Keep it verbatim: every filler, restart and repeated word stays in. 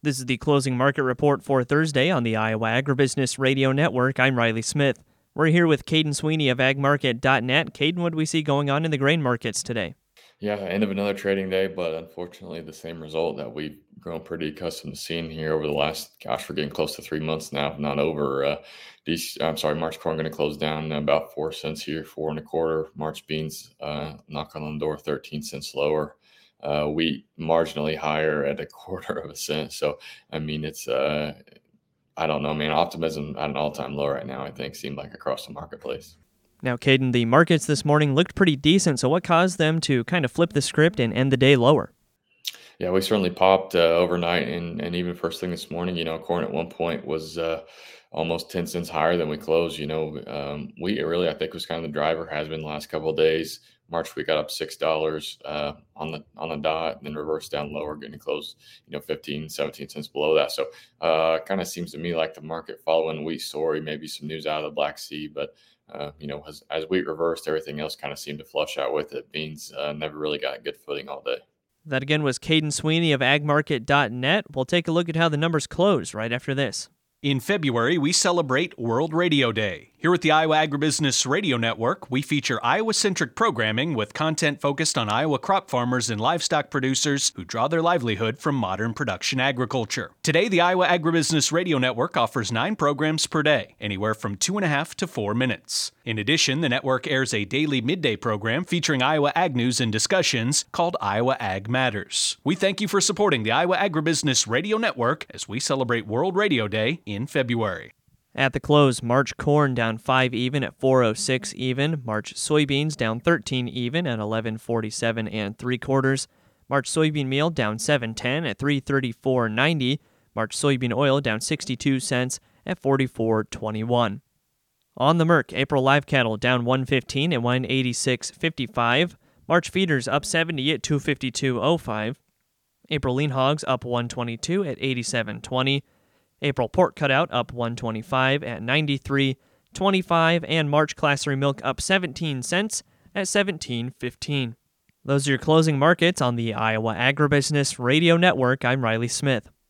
This is the closing market report for Thursday on the Iowa Agribusiness Radio Network. I'm Riley Smith. We're here with Caden Sweeney of ag market dot net. Caden, what do we see going on in the grain markets today? Yeah, end of another trading day, but unfortunately the same result that we've grown pretty accustomed to seeing here over the last, gosh, we're getting close to three months now, if not over. Uh, these, I'm sorry, March corn going to close down about four cents here, four and a quarter. March beans, uh, knock on the door, thirteen cents lower. Uh, wheat marginally higher at a quarter of a cent. So, I mean, it's, uh, I don't know, man, optimism at an all-time low right now, I think, seemed like across the marketplace. Now, Caden, the markets this morning looked pretty decent, so what caused them to kind of flip the script and end the day lower? Yeah, we certainly popped uh, overnight, and and even first thing this morning, you know, corn at one point was uh, almost ten cents higher than we closed. You know, um, wheat really, I think, was kind of the driver, has been the last couple of days. March we got up six dollars uh, on the on the dot, and then reversed down lower, getting close, you know, fifteen, seventeen cents below that. So, uh, kind of seems to me like the market following the wheat story, maybe some news out of the Black Sea, but. Uh, you know, as, as wheat reversed, everything else kind of seemed to flush out with it. Beans uh, never really got good footing all day. That again was Caden Sweeney of ag market dot net. We'll take a look at how the numbers closed right after this. In February, we celebrate World Radio Day. Here at the Iowa Agribusiness Radio Network, we feature Iowa-centric programming with content focused on Iowa crop farmers and livestock producers who draw their livelihood from modern production agriculture. Today, the Iowa Agribusiness Radio Network offers nine programs per day, anywhere from two and a half to four minutes. In addition, the network airs a daily midday program featuring Iowa ag news and discussions called Iowa Ag Matters. We thank you for supporting the Iowa Agribusiness Radio Network as we celebrate World Radio Day in February. At the close, March corn down five even at four oh six even. March soybeans down thirteen even at eleven forty-seven and three quarters. March soybean meal down seven ten at three thirty-four ninety. March soybean oil down sixty-two cents at forty-four twenty-one. On the Merc, April live cattle down one fifteen at one eighty-six fifty-five. March feeders up seventy at two fifty-two oh five. April lean hogs up one twenty-two at eighty-seven twenty. April pork cutout up one twenty-five at ninety-three twenty-five, and March class three milk up seventeen cents at seventeen fifteen. Those are your closing markets on the Iowa Agribusiness Radio Network. I'm Riley Smith.